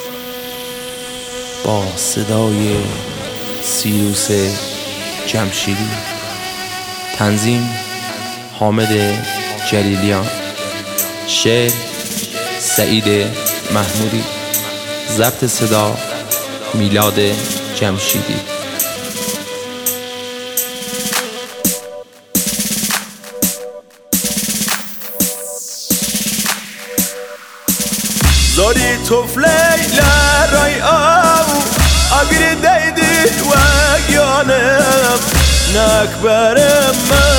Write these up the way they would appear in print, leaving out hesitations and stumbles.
با صدای سیروس جمشیدی، تنظیم حامد جلیلیان، شعر سعید محمودی، ضبط صدا میلاد جمشیدی. زاری طفلی لرای او اگری دیدی و گیانم نکبرم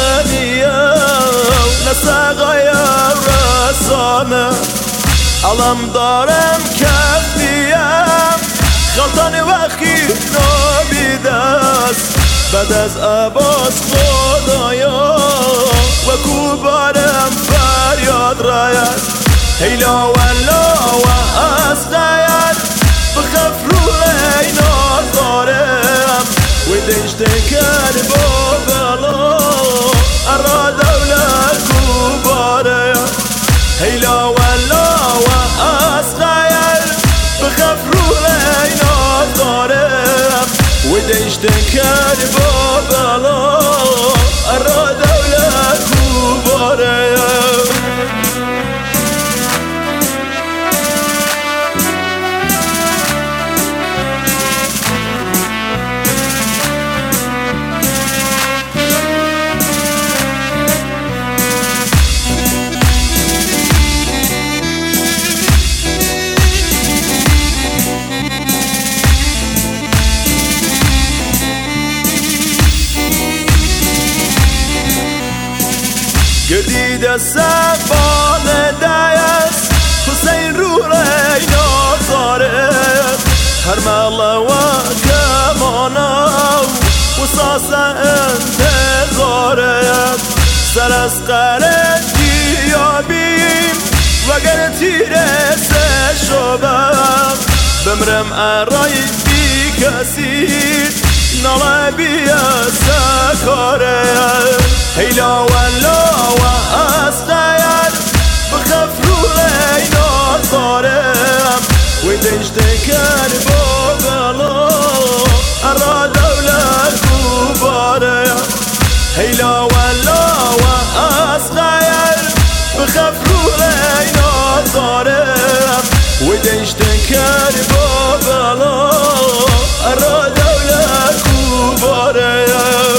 منیم نساقایم رسانم علم دارم کفنیم خلطان وقی نابیدست بعد از عباس خدایا و کوبارم فریاد رایست هیلا ولا و اسقاید بخف روی نازارم و دشتکر با بلا ارا دولت کوبارم هیلا ولا و اسقاید بخف روی نازارم و دشتکر با بلا ارا دولت کوبارم. گردی دستم بال دیست حسین رو ری نازارد هر مالا و کمانا و ساسا انتظارد سر از قرد دیابیم و گر تیره سه شبم بمرم ارای بی کسی نالا بیا سکارد هیلا ولا و اسقاید بخف روی نازارم و دشتکر با بلا ارا دولت کوبارم هیلا ولا و اسقاید بخف روی نازارم و دشتکر با بلا ارا دولت کوبارم.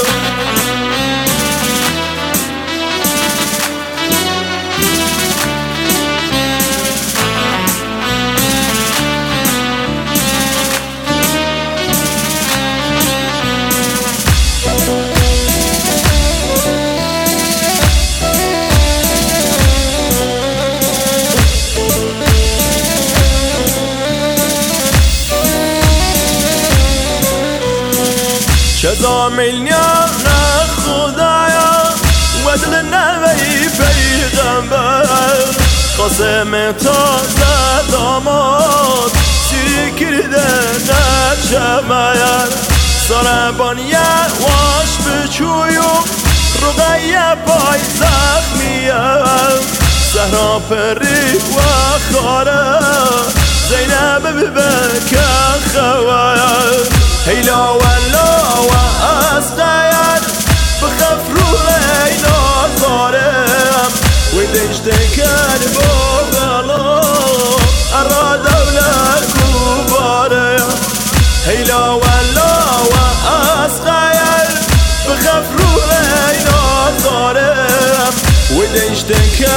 چه میلیون خدایا و دل نوی پیغمبر قاسم تازه داماد سیری کرده نچمایر سربانیه واش بچویم رقیه پای زخمیم زهرا پری و خاره زینب ببکن خوایر هیلا ولا و اسقاید بخف روی نازارم و دشتکر با بلا ارا دولت کوبارم هیلا ولا و اسقاید بخف روی نازارم و دشتکر